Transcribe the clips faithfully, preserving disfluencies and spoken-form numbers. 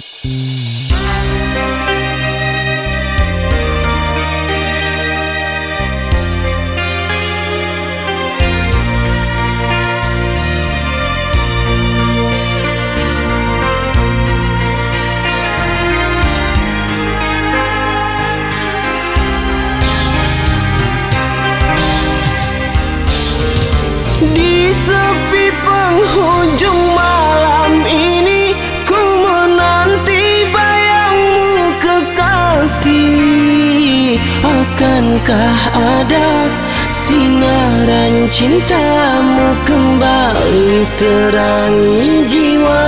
Di sepi penghujung malam ini, ku menanti bayangmu kekasih. Akankah ada sinaran cintamu kembali terangi jiwa?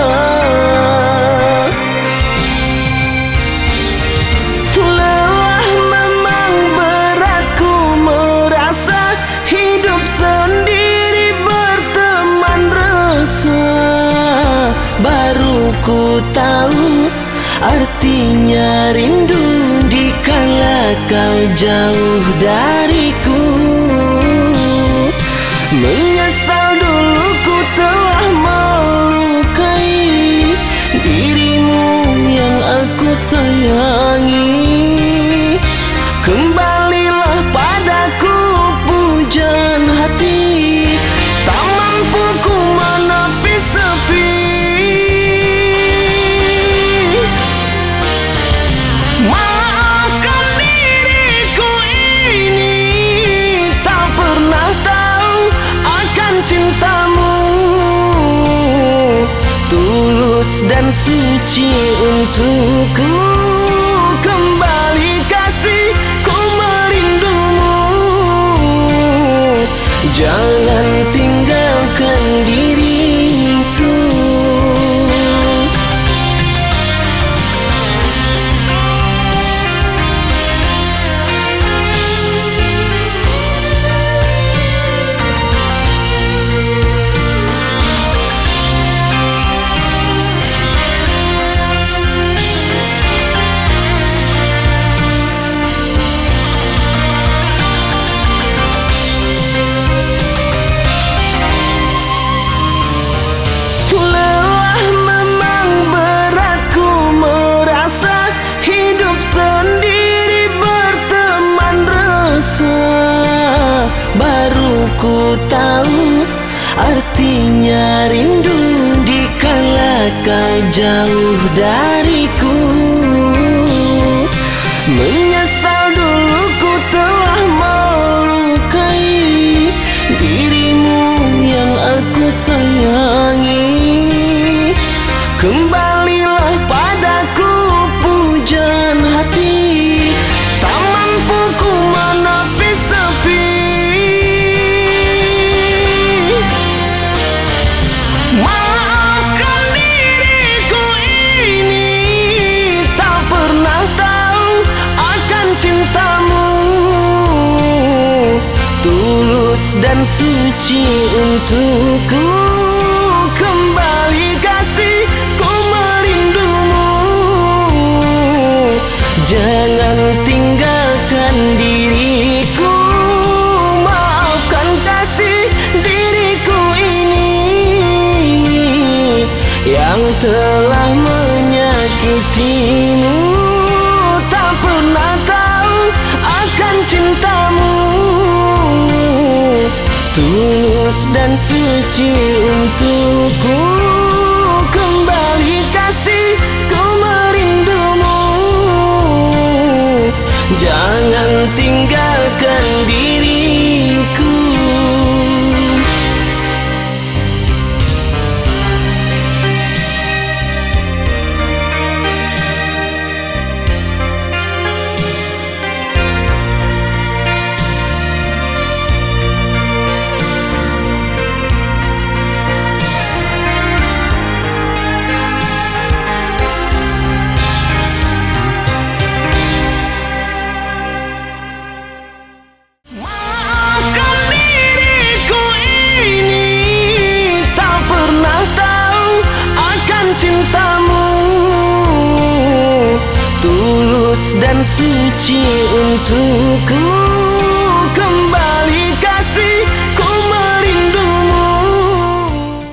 Lelah memang berat ku merasa hidup sendiri berteman resah. Baru ku tahu artinya rindu dikala kau jauh dariku. Menyesal dulu ku telah melukai dirimu yang aku sayangi. Kembalilah padaku pujaan hati, tak mampu ku menepi sepi. Maafkan diriku ini, tak pernah tahu akan cintamu. Tulus dan suci untukku, kembali kasih ku merindumu. Jangan tinggalkan diriku. Baru ku tahu artinya rindu dikala kau jauh dariku. Menyesal dulu ku telah melukai dirimu yang aku sayangi. Kembalilah padaku pujaan hati, tak mampu ku menepi sepi. Maafkan diriku ini, tak pernah tahu akan cintamu. Tulus dan suci untukku, kembali kasih ku merindumu. Jangan tinggalkan diriku. Maafkan kasih diriku ini yang telah menyakitimu. Tak pernah tahu akan cintamu. Tulus dan suci untukku, kembali kasih ku merindumu. Jangan tinggalkan diriku. cintamu tulus dan suci